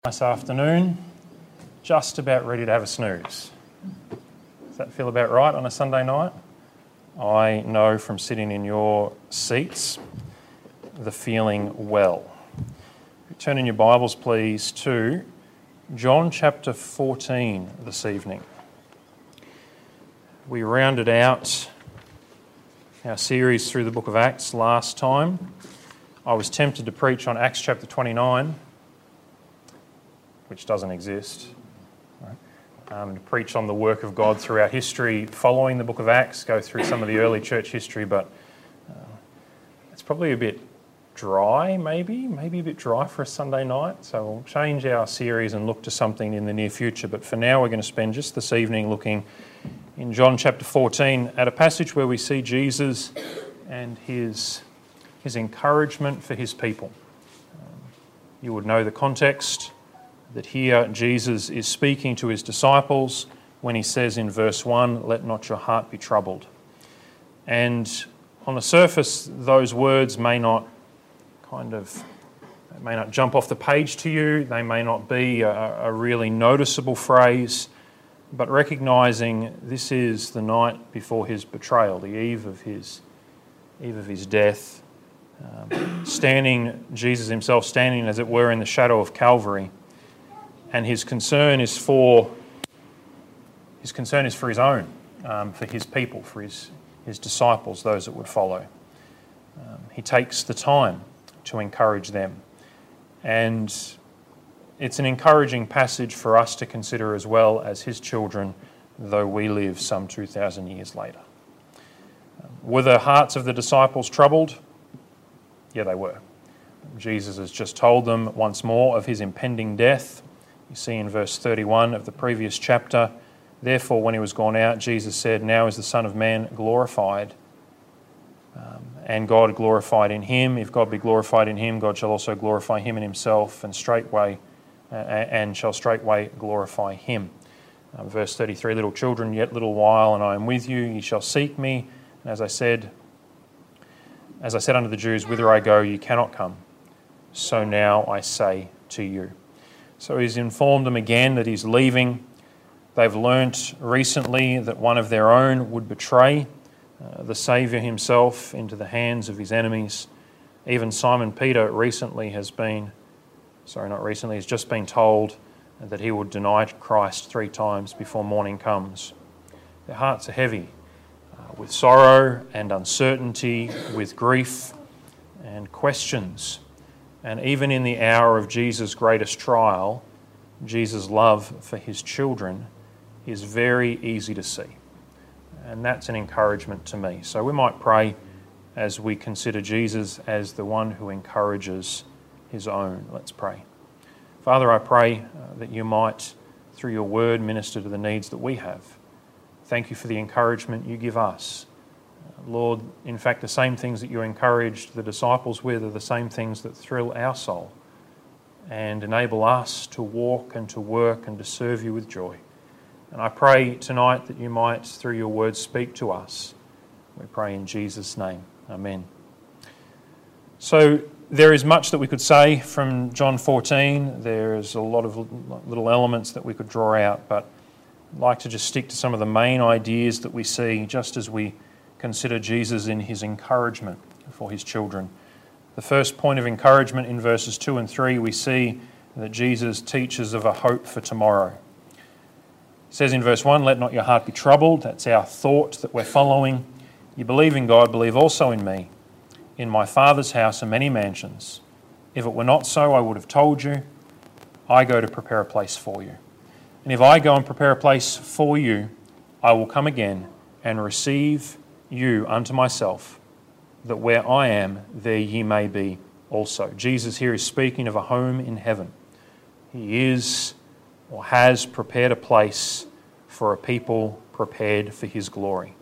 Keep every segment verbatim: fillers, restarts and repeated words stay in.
Nice afternoon, just about ready to have a snooze. Does that feel about right on a Sunday night? I know from sitting in your seats the feeling well. Turn in your Bibles please to John chapter fourteen this evening. We rounded out our series through the book of Acts last time. I was tempted to preach on Acts chapter twenty-nine, which doesn't exist, um, to preach on the work of God throughout history following the book of Acts, go through some of the early church history, but uh, it's probably a bit dry, maybe, maybe a bit dry for a Sunday night, so we'll change our series and look to something in the near future. But for now, we're going to spend just this evening looking in John chapter fourteen at a passage where we see Jesus and his, his encouragement for his people. Um, you would know the context, that here Jesus is speaking to his disciples when he says in verse one, "Let not your heart be troubled." And on the surface, those words may not kind of, they may not jump off the page to you, they may not be a, a really noticeable phrase, but recognising this is the night before his betrayal, the eve of his, eve of his death, um, standing, Jesus himself standing as it were in the shadow of Calvary. And his concern is for his concern is for his own, um, for his people, for his, his disciples, those that would follow. Um, he takes the time to encourage them. And it's an encouraging passage for us to consider as well as his children, though we live some two thousand years later. Um, were the hearts of the disciples troubled? Yeah, they were. Jesus has just told them once more of his impending death. You see in verse thirty-one of the previous chapter, "Therefore, when he was gone out, Jesus said, 'Now is the Son of Man glorified, um, and God glorified in him. If God be glorified in him, God shall also glorify him in himself, and straightway, uh, and shall straightway glorify him.'" Um, verse thirty-three, "Little children, yet little while, and I am with you. Ye shall seek me. And as I said, as I said unto the Jews, whither I go, ye cannot come. So now I say to you." So he's informed them again that he's leaving. They've learnt recently that one of their own would betray uh, the Saviour himself into the hands of his enemies. Even Simon Peter recently has been, sorry, not recently, has just been told that he would deny Christ three times before morning comes. Their hearts are heavy uh, with sorrow and uncertainty, with grief and questions. And even in the hour of Jesus' greatest trial, Jesus' love for his children is very easy to see. And that's an encouragement to me. So we might pray as we consider Jesus as the one who encourages his own. Let's pray. Father, I pray uh, that you might, through your word, minister to the needs that we have. Thank you for the encouragement you give us. Lord, in fact, the same things that you encouraged the disciples with are the same things that thrill our soul and enable us to walk and to work and to serve you with joy. And I pray tonight that you might, through your word, speak to us. We pray in Jesus' name. Amen. So there is much that we could say from John fourteen. There's a lot of little elements that we could draw out, but I'd like to just stick to some of the main ideas that we see just as we consider Jesus in his encouragement for his children. The first point of encouragement in verses two and three, we see that Jesus teaches of a hope for tomorrow. It says in verse one, "Let not your heart be troubled." That's our thought that we're following. "You believe in God, believe also in me. In my Father's house are many mansions. If it were not so, I would have told you. I go to prepare a place for you. And if I go and prepare a place for you, I will come again and receive you unto myself, that where I am, there ye may be also." Jesus here is speaking of a home in heaven. He is or has prepared a place for a people prepared for his glory.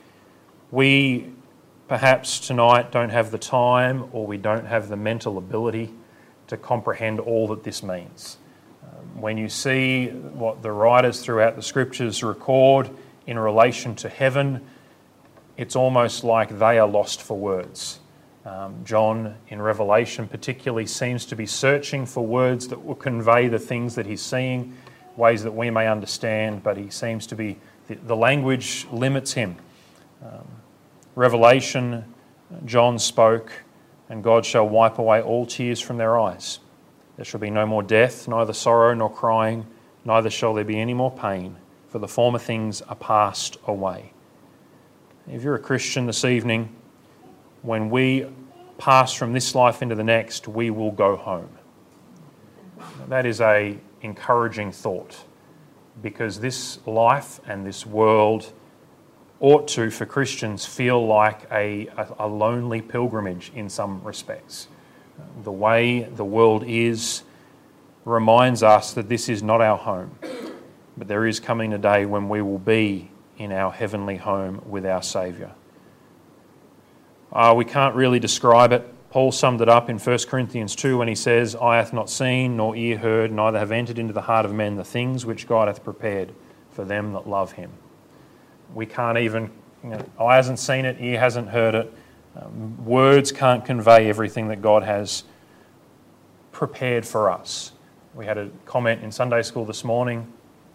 We perhaps tonight don't have the time, or we don't have the mental ability to comprehend all that this means. Um, when you see what the writers throughout the scriptures record in relation to heaven, it's almost like they are lost for words. Um, John, in Revelation particularly, seems to be searching for words that will convey the things that he's seeing, ways that we may understand, but he seems to be, the, the language limits him. Um, Revelation, John spoke, and God shall wipe away all tears from their eyes. There shall be no more death, neither sorrow nor crying, neither shall there be any more pain, for the former things are passed away. If you're a Christian this evening, when we pass from this life into the next, we will go home. That is an encouraging thought, because this life and this world ought to, for Christians, feel like a, a, a lonely pilgrimage in some respects. The way the world is reminds us that this is not our home, but there is coming a day when we will be in our heavenly home with our Saviour. Uh, we can't really describe it. Paul summed it up in First Corinthians two when he says, "Eye hath not seen, nor ear heard, neither have entered into the heart of men the things which God hath prepared for them that love him." We can't even, you know, eye hasn't seen it, ear hasn't heard it. Um, words can't convey everything that God has prepared for us. We had a comment in Sunday school this morning.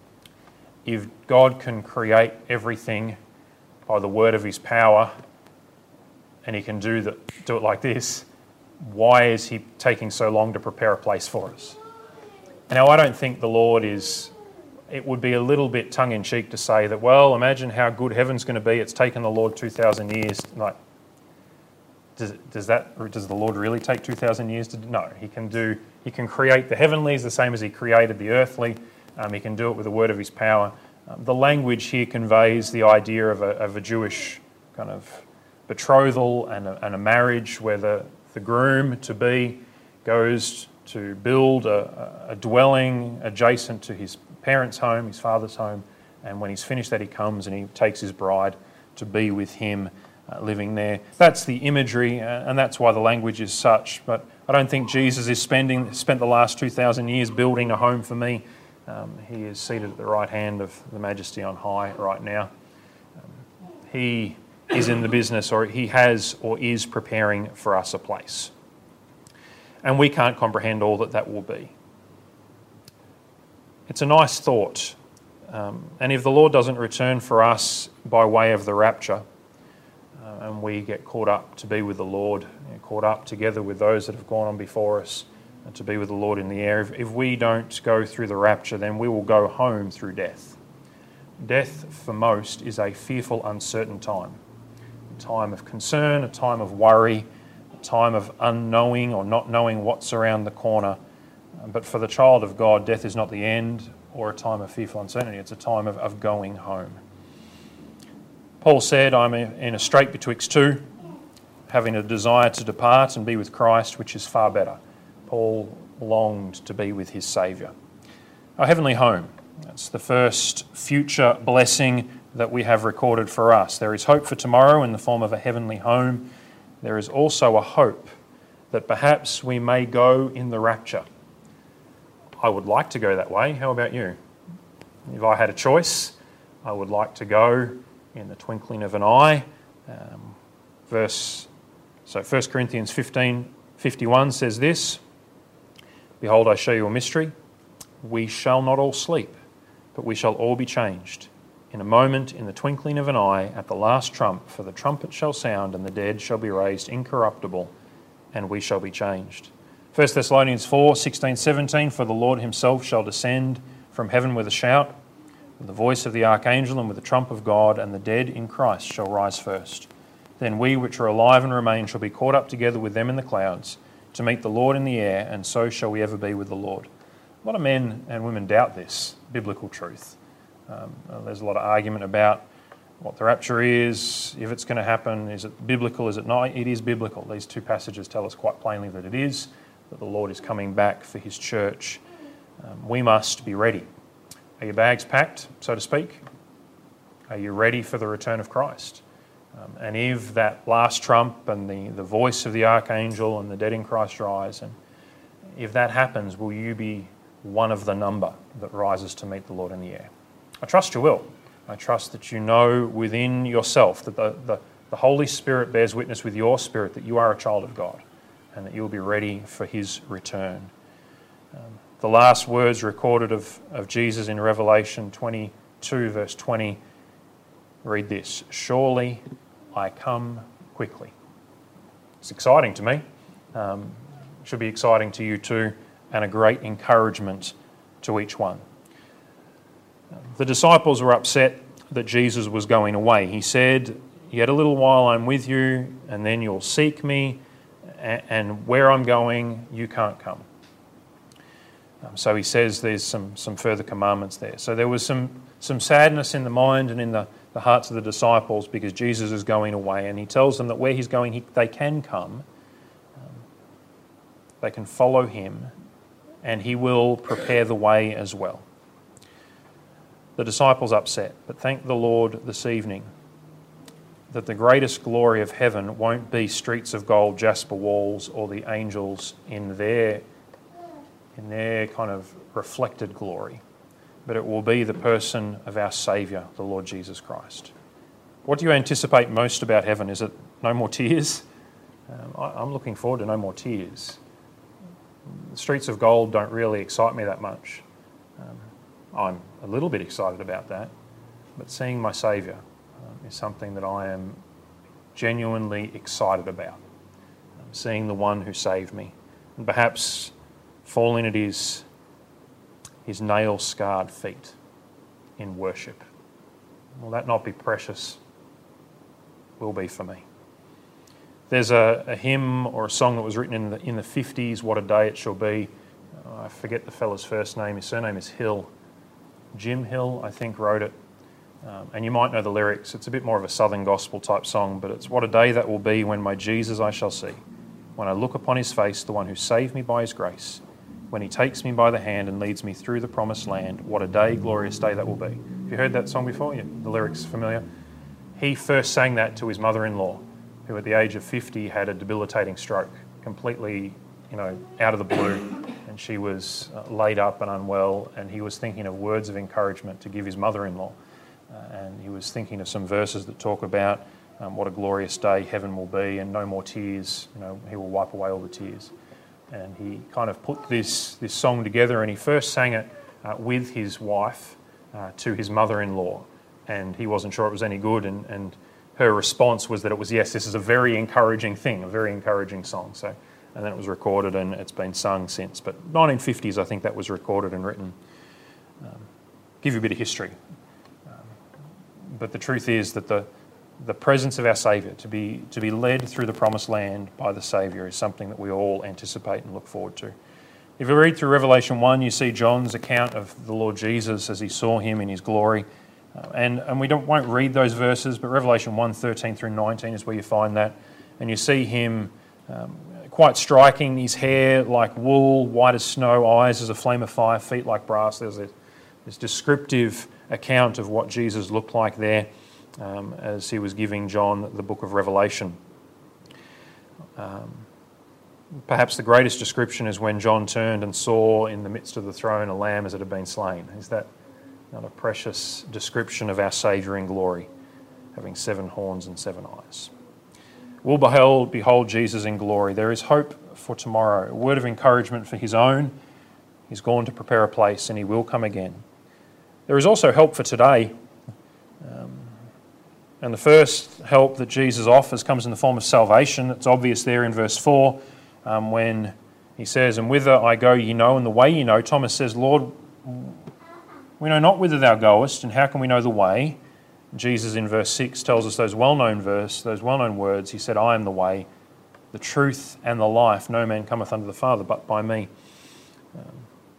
If God can create everything by the word of his power, and he can do, the, do it like this, why is he taking so long to prepare a place for us? Now, I don't think the Lord is... It would be a little bit tongue-in-cheek to say that, well, imagine how good heaven's going to be. It's taken the Lord two thousand years. Like, does, does that? Does the Lord really take two thousand years to do? No, he can do. He can create the heavenlies the same as he created the earthly. Um, he can do it with the word of his power. Um, the language here conveys the idea of a, of a Jewish kind of betrothal and a, and a marriage where the, the groom-to-be goes to build a, a dwelling adjacent to his parents' home, his father's home, and when he's finished that, he comes and he takes his bride to be with him, uh, living there. That's the imagery, uh, and that's why the language is such. But I don't think Jesus is spending spent the last two thousand years building a home for me. Um, he is seated at the right hand of the Majesty on high right now. Um, he is in the business, or he has or is preparing for us a place. And we can't comprehend all that that will be. It's a nice thought. Um, and if the Lord doesn't return for us by way of the rapture, uh, and we get caught up to be with the Lord, you know, caught up together with those that have gone on before us, and to be with the Lord in the air, if, if we don't go through the rapture, then we will go home through death. Death, for most, is a fearful, uncertain time. A time of concern, a time of worry, a time of unknowing or not knowing what's around the corner. But for the child of God, death is not the end or a time of fearful uncertainty. It's a time of, of going home. Paul said, I'm in a strait betwixt two, having a desire to depart and be with Christ, which is far better. Paul longed to be with his Saviour. Our heavenly home, that's the first future blessing that we have recorded for us. There is hope for tomorrow in the form of a heavenly home. There is also a hope that perhaps we may go in the rapture. I would like to go that way. How about you? If I had a choice, I would like to go in the twinkling of an eye. Um, verse, so First Corinthians fifteen fifty-one says this, "Behold, I show you a mystery. We shall not all sleep, but we shall all be changed. In a moment, in the twinkling of an eye, at the last trump, for the trumpet shall sound, and the dead shall be raised incorruptible, and we shall be changed." First Thessalonians four sixteen seventeen, "For the Lord himself shall descend from heaven with a shout, with the voice of the archangel and with the trump of God, and the dead in Christ shall rise first. Then we which are alive and remain shall be caught up together with them in the clouds to meet the Lord in the air, and so shall we ever be with the Lord." A lot of men and women doubt this biblical truth. Um, there's a lot of argument about what the rapture is, if it's going to happen, is it biblical, is it not? It is biblical. These two passages tell us quite plainly that it is, that the Lord is coming back for his church. Um, we must be ready. Are your bags packed, so to speak? Are you ready for the return of Christ? Um, and if that last trump and the, the voice of the archangel and the dead in Christ rise, and if that happens, will you be one of the number that rises to meet the Lord in the air? I trust you will. I trust that you know within yourself that the, the, The Holy Spirit bears witness with your spirit that you are a child of God and that you will be ready for his return. Um, the last words recorded of, of Jesus in Revelation twenty-two, verse twenty, read this: "Surely I come quickly." It's exciting to me. Um, it should be exciting to you too, and a great encouragement to each one. The disciples were upset that Jesus was going away. He said, "Yet a little while I'm with you, and then you'll seek me, and where I'm going, you can't come." Um, so he says there's some, some further commandments there. So there was some, some sadness in the mind and in the, the hearts of the disciples because Jesus is going away, and he tells them that where he's going, he, they can come, um, they can follow him, and he will prepare the way as well. The disciples upset, but thank the Lord this evening that the greatest glory of heaven won't be streets of gold, jasper walls, or the angels in their, in their kind of reflected glory, but it will be the person of our Saviour, the Lord Jesus Christ. What do you anticipate most about heaven? Is it no more tears? Um, I, I'm looking forward to no more tears. The streets of gold don't really excite me that much. Um, I'm a little bit excited about that, but seeing my Saviour um, is something that I am genuinely excited about. Um, seeing the one who saved me, and perhaps falling at his, his nail-scarred feet in worship. Will that not be precious? Will be for me. There's a, a hymn or a song that was written in the, in the fifties, "What a Day It Shall Be." Uh, I forget the fella's first name. His surname is Hill. Jim Hill, I think, wrote it. Um, and you might know the lyrics. It's a bit more of a southern gospel type song, but it's "What a day that will be when my Jesus I shall see. When I look upon his face, the one who saved me by his grace. When he takes me by the hand and leads me through the promised land. What a day, glorious day that will be." Have you heard that song before? Yeah, the lyrics familiar? He first sang that to his mother-in-law, who at the age of fifty had a debilitating stroke, completely, you know, out of the blue, and she was uh, laid up and unwell, and he was thinking of words of encouragement to give his mother-in-law, uh, and he was thinking of some verses that talk about um, what a glorious day heaven will be, and no more tears. You know, he will wipe away all the tears. And he kind of put this this song together, and he first sang it uh, with his wife uh, to his mother-in-law, and he wasn't sure it was any good, and, and her response was that it was, yes, this is a very encouraging thing, a very encouraging song. So, and then it was recorded and it's been sung since. But nineteen fifties, I think that was recorded and written. Um, give you a bit of history. Um, but the truth is that the the presence of our Saviour, to be to be led through the promised land by the Saviour, is something that we all anticipate and look forward to. If you read through Revelation one, you see John's account of the Lord Jesus as he saw him in his glory. Uh, and, and we don't, won't read those verses, but Revelation one, thirteen through nineteen is where you find that. And you see him um, quite striking, his hair like wool, white as snow, eyes as a flame of fire, feet like brass. There's a, this descriptive account of what Jesus looked like there um, as he was giving John the book of Revelation. Um, perhaps the greatest description is when John turned and saw in the midst of the throne a lamb as it had been slain. Is that not a precious description of our Saviour in glory, having seven horns and seven eyes? We'll behold, behold Jesus in glory. There is hope for tomorrow, a word of encouragement for his own. He's gone to prepare a place and he will come again. There is also help for today. Um, and the first help that Jesus offers comes in the form of salvation. It's obvious there in verse four um, when he says, "And whither I go ye know, and the way ye know." Thomas says, "Lord, we know not whither thou goest, and how can we know the way?" Jesus in verse six tells us those well-known verse, those well-known words. He said, "I am the way, the truth, and the life. No man cometh unto the Father but by me." Um,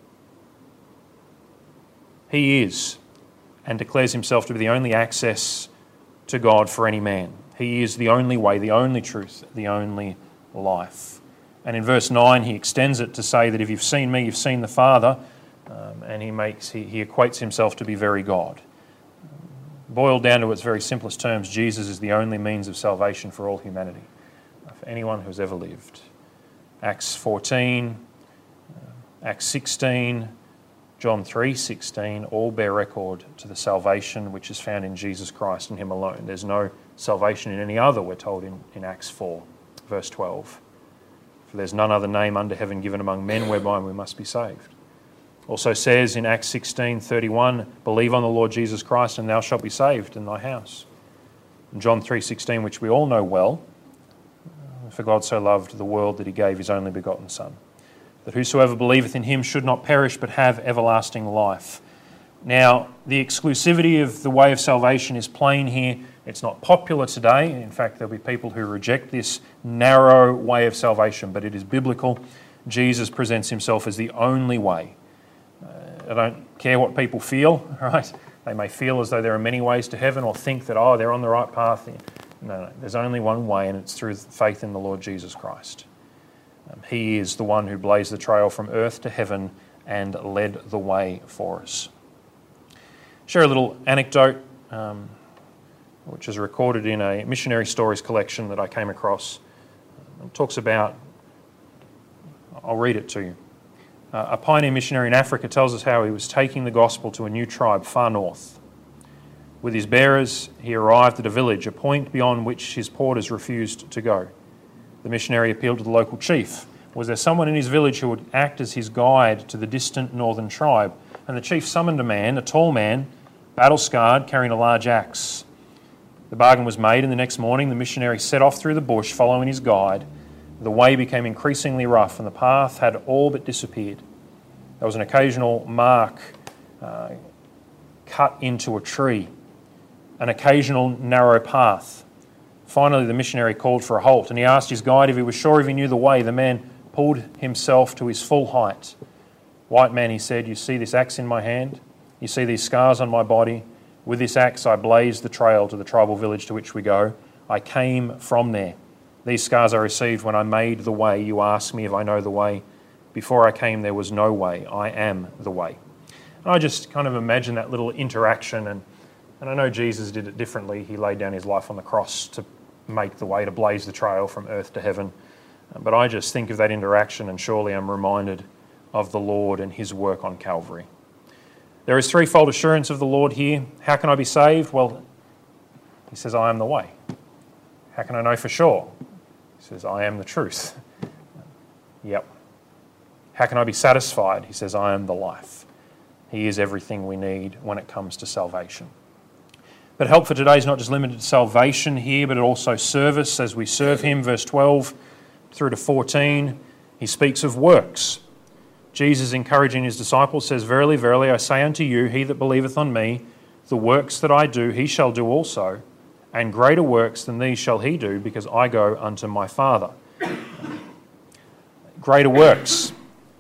he is, and declares himself to be the only access to God for any man. He is the only way, the only truth, the only life. And in verse nine, he extends it to say that if you've seen me, you've seen the Father. Um, and he makes he, he equates himself to be very God. Boiled down to its very simplest terms, Jesus is the only means of salvation for all humanity, for anyone who's ever lived. Acts fourteen, uh, Acts sixteen, John three sixteen all bear record to the salvation which is found in Jesus Christ and him alone. There's no salvation in any other, we're told in, in Acts four, verse twelve. For there's none other name under heaven given among men whereby we must be saved. Also says in Acts sixteen thirty-one, believe on the Lord Jesus Christ and thou shalt be saved in thy house. In John three sixteen, which we all know well, for God so loved the world that he gave his only begotten Son, that whosoever believeth in him should not perish but have everlasting life. Now, the exclusivity of the way of salvation is plain here. It's not popular today. In fact, there'll be people who reject this narrow way of salvation, but it is biblical. Jesus presents himself as the only way. Uh, I don't care what people feel, right? They may feel as though there are many ways to heaven or think that, oh, they're on the right path. No, no, there's only one way, and it's through faith in the Lord Jesus Christ. Um, he is the one who blazed the trail from earth to heaven and led the way for us. Share a little anecdote, um, which is recorded in a missionary stories collection that I came across. It talks about, I'll read it to you. Uh, a pioneer missionary in Africa tells us how he was taking the gospel to a new tribe far north. With his bearers, he arrived at a village, a point beyond which his porters refused to go. The missionary appealed to the local chief. Was there someone in his village who would act as his guide to the distant northern tribe? And the chief summoned a man, a tall man, battle-scarred, carrying a large axe. The bargain was made, and the next morning the missionary set off through the bush, following his guide. The way became increasingly rough, and the path had all but disappeared. There was an occasional mark uh, cut into a tree, an occasional narrow path. Finally, the missionary called for a halt, and he asked his guide if he was sure if he knew the way. The man pulled himself to his full height. "White man," he said, "you see this axe in my hand? You see these scars on my body? With this axe I blazed the trail to the tribal village to which we go. I came from there. These scars I received when I made the way. You ask me if I know the way. Before I came there was no way. I am the way." And I just kind of imagine that little interaction, and, and I know Jesus did it differently. He laid down his life on the cross to make the way, to blaze the trail from earth to heaven. But I just think of that interaction, and surely I'm reminded of the Lord and his work on Calvary. There is threefold assurance of the Lord here. How can I be saved? Well, he says, I am the way. How can I know for sure? He says, I am the truth. Yep. How can I be satisfied? He says, I am the life. He is everything we need when it comes to salvation. But help for today is not just limited to salvation here, but also service as we serve him. Verse twelve through to fourteen, he speaks of works. Jesus, encouraging his disciples, says, Verily, verily, I say unto you, he that believeth on me, the works that I do, he shall do also, and greater works than these shall he do, because I go unto my Father. Greater works.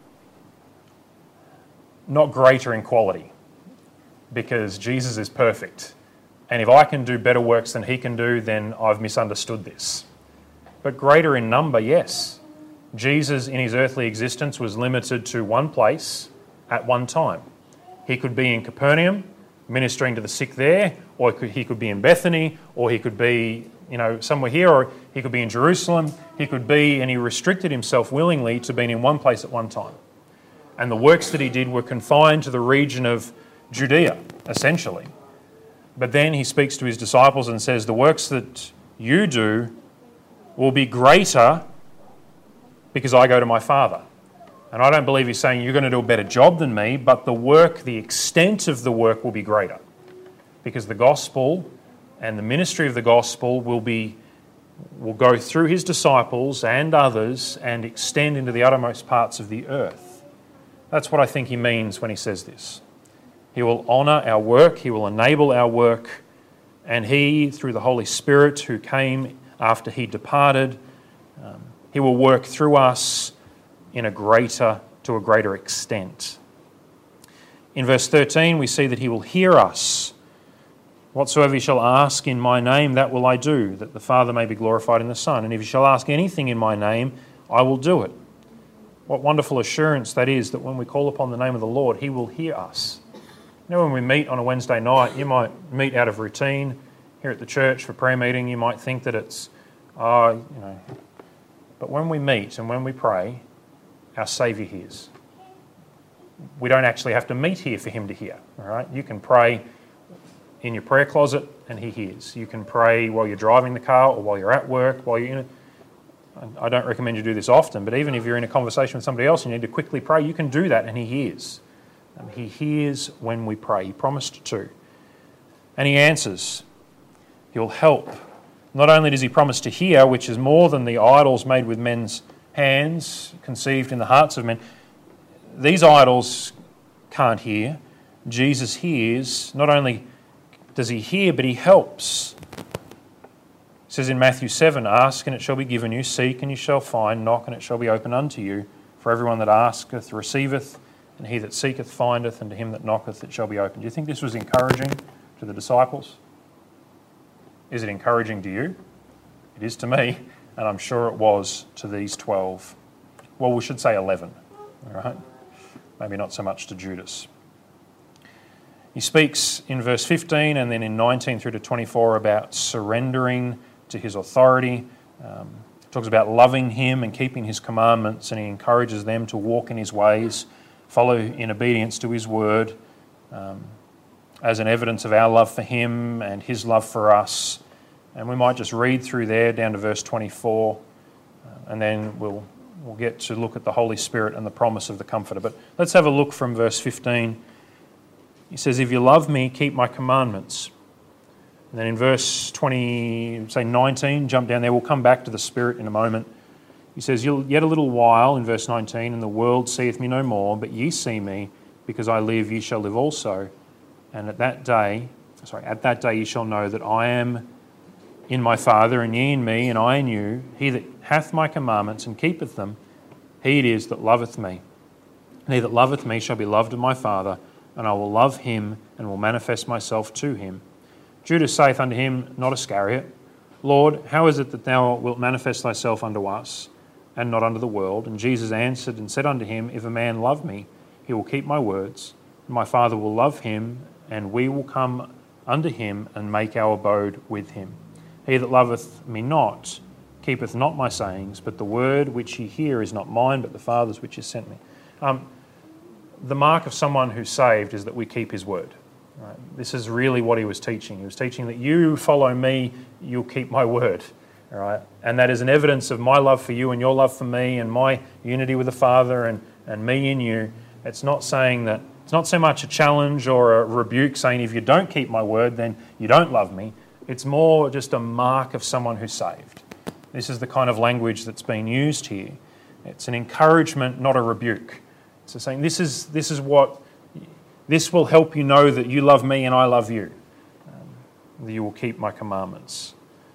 Not greater in quality, because Jesus is perfect. And if I can do better works than he can do, then I've misunderstood this. But greater in number, yes. Jesus in his earthly existence was limited to one place at one time. He could be in Capernaum ministering to the sick there, or he could be in Bethany, or he could be, you know, somewhere here, or he could be in Jerusalem. He could be, and he restricted himself willingly to being in one place at one time. And the works that he did were confined to the region of Judea, essentially. But then he speaks to his disciples and says, the works that you do will be greater because I go to my Father. And I don't believe he's saying you're going to do a better job than me, but the work, the extent of the work will be greater. Because the gospel and the ministry of the gospel will be will go through his disciples and others and extend into the uttermost parts of the earth. That's what I think he means when he says this. He will honour our work, he will enable our work, and he, through the Holy Spirit who came after he departed, um, he will work through us in a greater, to a greater extent. In verse thirteen, we see that he will hear us. Whatsoever you shall ask in my name, that will I do, that the Father may be glorified in the Son. And if you shall ask anything in my name, I will do it. What wonderful assurance that is, that when we call upon the name of the Lord, he will hear us. You know, when we meet on a Wednesday night, you might meet out of routine here at the church for prayer meeting. You might think that it's, oh, you know. But when we meet and when we pray, our Saviour hears. We don't actually have to meet here for him to hear. All right, you can pray in your prayer closet and he hears. You can pray while you're driving the car or while you're at work, while you're in a, I don't recommend you do this often, but even if you're in a conversation with somebody else and you need to quickly pray, you can do that and he hears. Um, he hears when we pray. He promised to. And he answers. He'll help. Not only does he promise to hear, which is more than the idols made with men's hands, conceived in the hearts of men. These idols can't hear. Jesus hears. Not only does he hear, but he helps. It says in Matthew seven, ask and it shall be given you, seek and you shall find, knock and it shall be opened unto you. For everyone that asketh receiveth, and he that seeketh findeth, and to him that knocketh it shall be opened. Do you think this was encouraging to the disciples? Is it encouraging to you? It is to me, and I'm sure it was to these twelve. Well, we should say eleven, all right? Maybe not so much to Judas. He speaks in verse fifteen and then in nineteen through to twenty-four about surrendering to his authority. Um, talks about loving him and keeping his commandments, and he encourages them to walk in his ways, follow in obedience to his word, um, as an evidence of our love for him and his love for us. And we might just read through there down to verse twenty-four, uh, and then we'll we'll get to look at the Holy Spirit and the promise of the Comforter. But let's have a look from verse fifteen. He says, if you love me, keep my commandments. And then in verse twenty, say nineteen, jump down there. We'll come back to the Spirit in a moment. He says, yet a little while, in verse nineteen, and the world seeth me no more, but ye see me, because I live, ye shall live also. And at that day, sorry, at that day ye shall know that I am in my Father, and ye in me, and I in you. He that hath my commandments and keepeth them, he it is that loveth me. And he that loveth me shall be loved of my Father, and I will love him, and will manifest myself to him. Judas saith unto him, not Iscariot, Lord, how is it that thou wilt manifest thyself unto us, and not unto the world? And Jesus answered and said unto him, if a man love me, he will keep my words, and my Father will love him, and we will come unto him, and make our abode with him. He that loveth me not, keepeth not my sayings, but the word which ye hear is not mine, but the Father's which has sent me. Um, the mark of someone who's saved is that we keep his word. Right? This is really what he was teaching. He was teaching that you follow me, you'll keep my word. All right? And that is an evidence of my love for you and your love for me and my unity with the Father and, and me in you. It's not saying that, it's not so much a challenge or a rebuke saying if you don't keep my word, then you don't love me. It's more just a mark of someone who's saved. This is the kind of language that's being used here. It's an encouragement, not a rebuke. It's saying this is this is what, this will help you know that you love me and I love you. Um, that you will keep my commandments.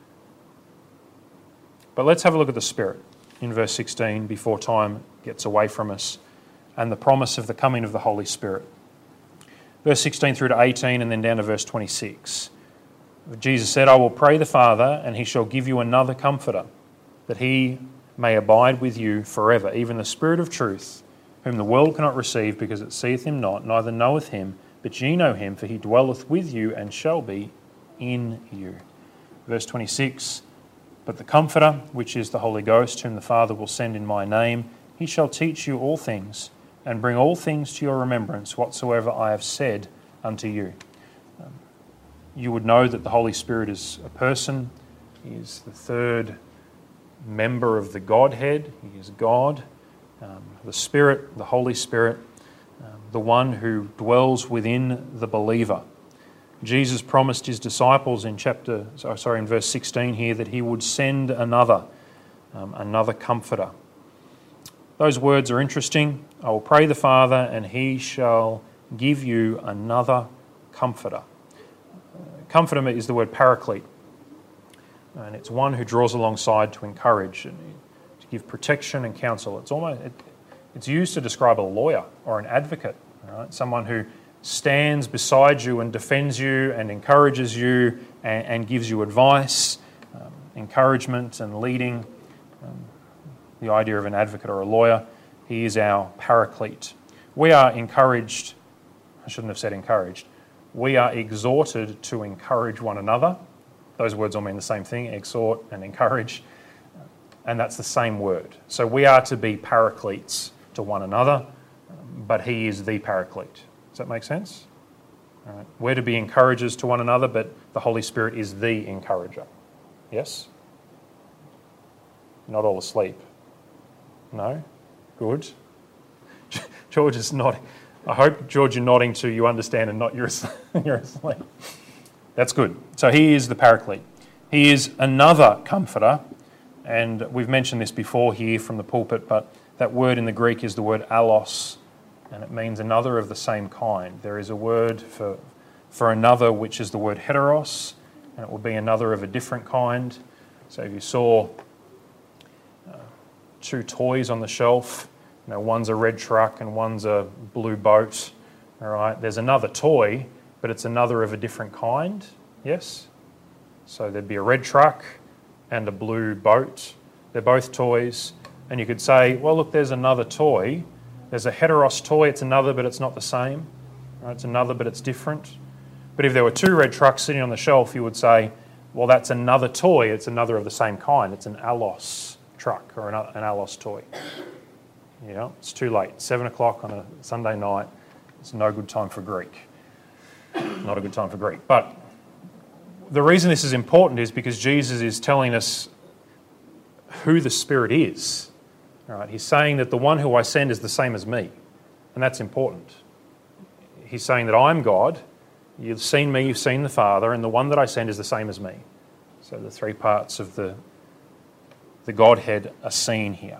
But let's have a look at the Spirit in verse sixteen before time gets away from us, and the promise of the coming of the Holy Spirit. Verse sixteen through to eighteen and then down to verse twenty-six. Jesus said, I will pray the Father, and he shall give you another Comforter, that he may abide with you forever, even the Spirit of truth, whom the world cannot receive, because it seeth him not, neither knoweth him, but ye know him, for he dwelleth with you and shall be in you. Verse twenty-six, but the Comforter, which is the Holy Ghost, whom the Father will send in my name, he shall teach you all things, and bring all things to your remembrance, whatsoever I have said unto you. Um, you would know that the Holy Spirit is a person. He is the third member of the Godhead. He is God. Um, the Spirit, the Holy Spirit, um, the one who dwells within the believer. Jesus promised his disciples in chapter, sorry, in verse sixteen here, that he would send another, um, another Comforter. Those words are interesting. I will pray the Father, and he shall give you another Comforter. Uh, comforter is the word paraclete, and it's one who draws alongside to encourage and to give protection and counsel. It's almost it, it's used to describe a lawyer or an advocate, right? Someone who stands beside you and defends you and encourages you and, and gives you advice, um, encouragement and leading. Um, the idea of an advocate or a lawyer. He is our paraclete. We are encouraged, I shouldn't have said encouraged, we are exhorted to encourage one another. Those words all mean the same thing, exhort and encourage, and that's the same word. So we are to be paracletes to one another, but he is the paraclete. Does that make sense? All right? We're to be encouragers to one another, but the Holy Spirit is the encourager. Yes? Not all asleep. No? Good. George is nodding. I hope, George, you're nodding to you understand and not you're asleep. You're asleep. That's good. So he is the Paraclete. He is another comforter, and we've mentioned this before here from the pulpit, but that word in the Greek is the word allos, and it means another of the same kind. There is a word for, for another which is the word heteros, and it will be another of a different kind. So if you saw uh, two toys on the shelf, you know, one's a red truck and one's a blue boat, all right, there's another toy, but it's another of a different kind, yes? So there'd be a red truck and a blue boat. They're both toys. And you could say, well, look, there's another toy. There's a heteros toy. It's another, but it's not the same. Right? It's another, but it's different. But if there were two red trucks sitting on the shelf, you would say, well, that's another toy. It's another of the same kind. It's an allos truck or an, an allos toy. You know, it's too late. Seven o'clock on a Sunday night. It's no good time for Greek. Not a good time for Greek. But the reason this is important is because Jesus is telling us who the Spirit is. All right, he's saying that the one who I send is the same as me, and that's important. He's saying that I'm God, you've seen me, you've seen the Father, and the one that I send is the same as me. So the three parts of the, the Godhead are seen here.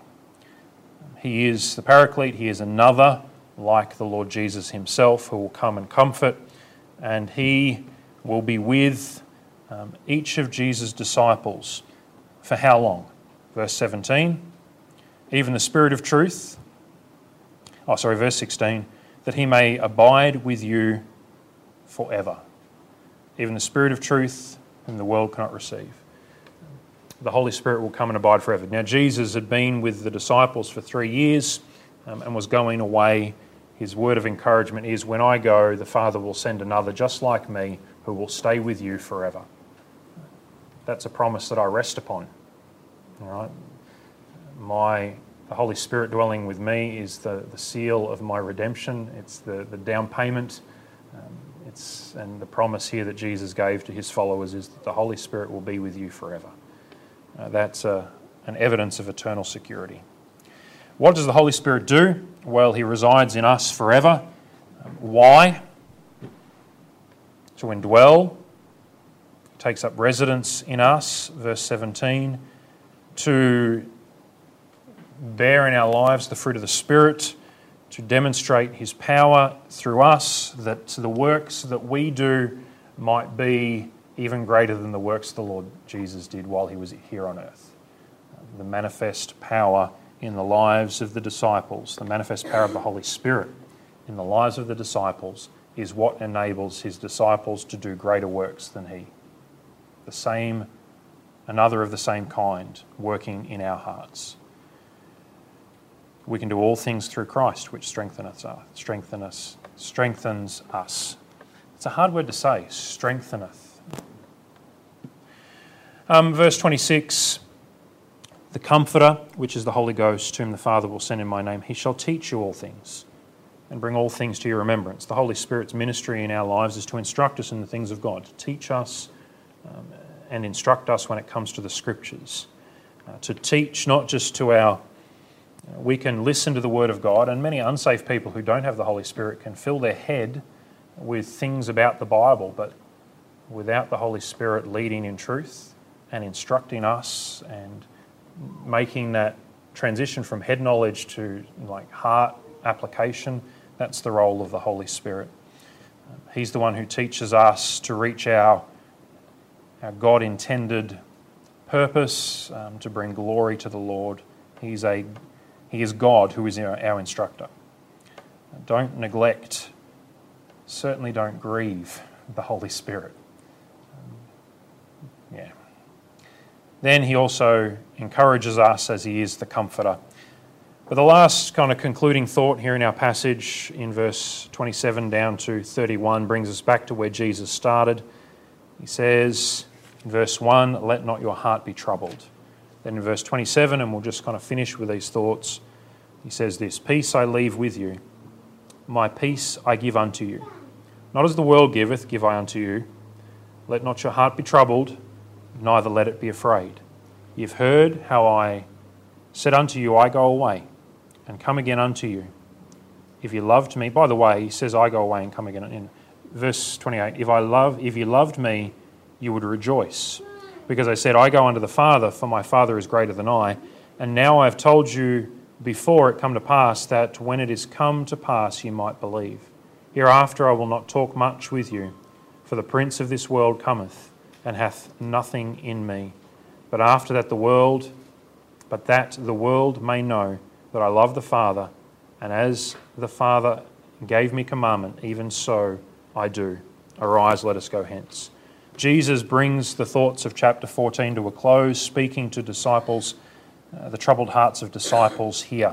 He is the Paraclete, he is another like the Lord Jesus himself who will come and comfort, and he will be with um, each of Jesus' disciples. For how long? Verse seventeen, even the Spirit of truth, oh sorry, verse sixteen, that he may abide with you forever. Even the Spirit of truth whom the world cannot receive. The Holy Spirit will come and abide forever. Now Jesus had been with the disciples for three years um, and was going away. His word of encouragement is, when I go, the Father will send another just like me who will stay with you forever. That's a promise that I rest upon. All right, my the Holy Spirit dwelling with me is the, the seal of my redemption. It's the, the down payment. Um, it's and the promise here that Jesus gave to his followers is that the Holy Spirit will be with you forever. Uh, that's uh, an evidence of eternal security. What does the Holy Spirit do? Well, he resides in us forever. Um, why? To indwell. Takes up residence in us, verse seventeen. To bear in our lives the fruit of the Spirit, to demonstrate his power through us, that the works that we do might be even greater than the works the Lord Jesus did while he was here on earth. The manifest power in the lives of the disciples, the manifest power of the Holy Spirit in the lives of the disciples is what enables his disciples to do greater works than he. The same Another of the same kind, working in our hearts. We can do all things through Christ, which strengthen us, strengthen us, strengthens us. It's a hard word to say, strengtheneth. Um, verse twenty-six, the Comforter, which is the Holy Ghost, whom the Father will send in my name, he shall teach you all things and bring all things to your remembrance. The Holy Spirit's ministry in our lives is to instruct us in the things of God, to teach us um, and instruct us when it comes to the Scriptures. Uh, to teach not just to our... Uh, we can listen to the Word of God, and many unsaved people who don't have the Holy Spirit can fill their head with things about the Bible, but without the Holy Spirit leading in truth and instructing us and making that transition from head knowledge to like heart application, that's the role of the Holy Spirit. Uh, he's the one who teaches us to reach our our God-intended purpose, um, to bring glory to the Lord. He's a, he is God who is our, our instructor. Don't neglect, certainly don't grieve the Holy Spirit. Um, yeah. Then he also encourages us as he is the Comforter. But the last kind of concluding thought here in our passage in verse twenty-seven down to thirty-one brings us back to where Jesus started. He says in verse one, let not your heart be troubled. Then in verse twenty-seven, and we'll just kind of finish with these thoughts, he says this, peace I leave with you, my peace I give unto you. Not as the world giveth, give I unto you. Let not your heart be troubled, neither let it be afraid. You've heard how I said unto you, I go away, and come again unto you. If you loved me, by the way, he says, I go away and come again. In verse twenty-eight, if I love, if you loved me, you would rejoice. Because I said, I go unto the Father, for my Father is greater than I. And now I have told you before it come to pass, that when it is come to pass, you might believe. Hereafter I will not talk much with you, for the prince of this world cometh, and hath nothing in me. But after that the world, but that the world may know that I love the Father, and as the Father gave me commandment, even so I do. Arise, let us go hence. Jesus brings the thoughts of chapter fourteen to a close, speaking to disciples, uh, the troubled hearts of disciples here.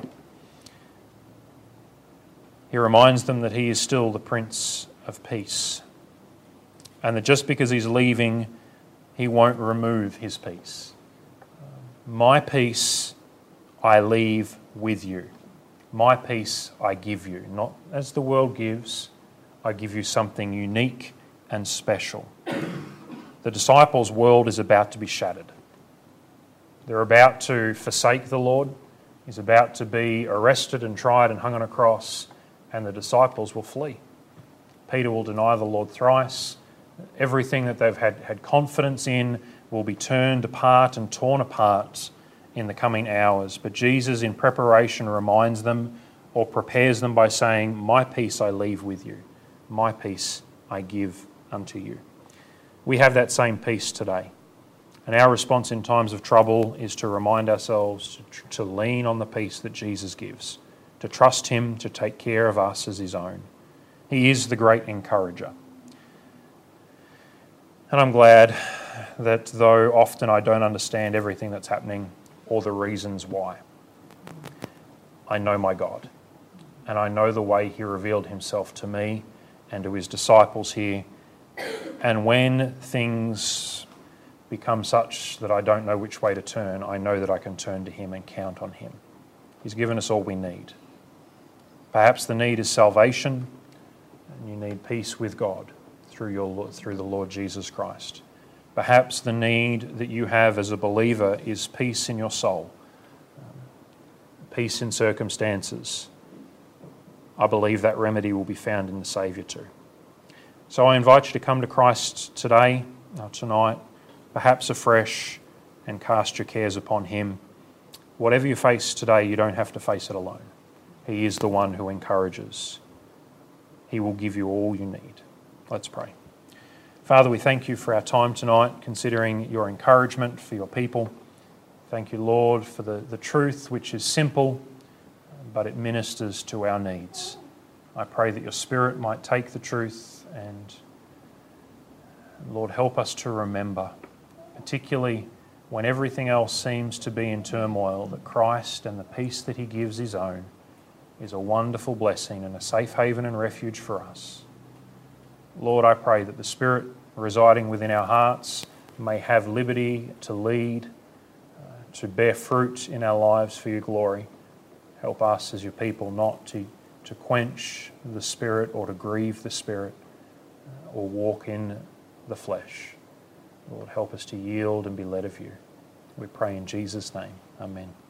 He reminds them that he is still the Prince of Peace, and that just because he's leaving, he won't remove his peace. My peace I leave with you. My peace I give you. Not as the world gives, I give you something unique and special. The disciples' world is about to be shattered. They're about to forsake the Lord. He's about to be arrested and tried and hung on a cross, and the disciples will flee. Peter will deny the Lord thrice. Everything that they've had, had confidence in will be turned apart and torn apart in the coming hours. But Jesus, in preparation, reminds them or prepares them by saying, my peace I leave with you. My peace I give unto you. We have that same peace today. And our response in times of trouble is to remind ourselves to, to lean on the peace that Jesus gives, to trust him to take care of us as his own. He is the great encourager. And I'm glad that though often I don't understand everything that's happening or the reasons why, I know my God. And I know the way he revealed himself to me and to his disciples here. And when things become such that I don't know which way to turn, I know that I can turn to him and count on him. He's given us all we need. Perhaps the need is salvation, and you need peace with God through your through the Lord Jesus Christ. Perhaps the need that you have as a believer is peace in your soul, peace in circumstances. I believe that remedy will be found in the Saviour too. So I invite you to come to Christ today, or tonight, perhaps afresh, and cast your cares upon him. Whatever you face today, you don't have to face it alone. He is the one who encourages. He will give you all you need. Let's pray. Father, we thank you for our time tonight, considering your encouragement for your people. Thank you, Lord, for the, the truth which is simple, but it ministers to our needs. I pray that your Spirit might take the truth and, Lord, help us to remember, particularly when everything else seems to be in turmoil, that Christ and the peace that he gives his own is a wonderful blessing and a safe haven and refuge for us. Lord, I pray that the Spirit residing within our hearts may have liberty to lead, uh, to bear fruit in our lives for your glory. Help us as your people not to, to quench the Spirit or to grieve the Spirit uh, or walk in the flesh. Lord, help us to yield and be led of you. We pray in Jesus' name. Amen.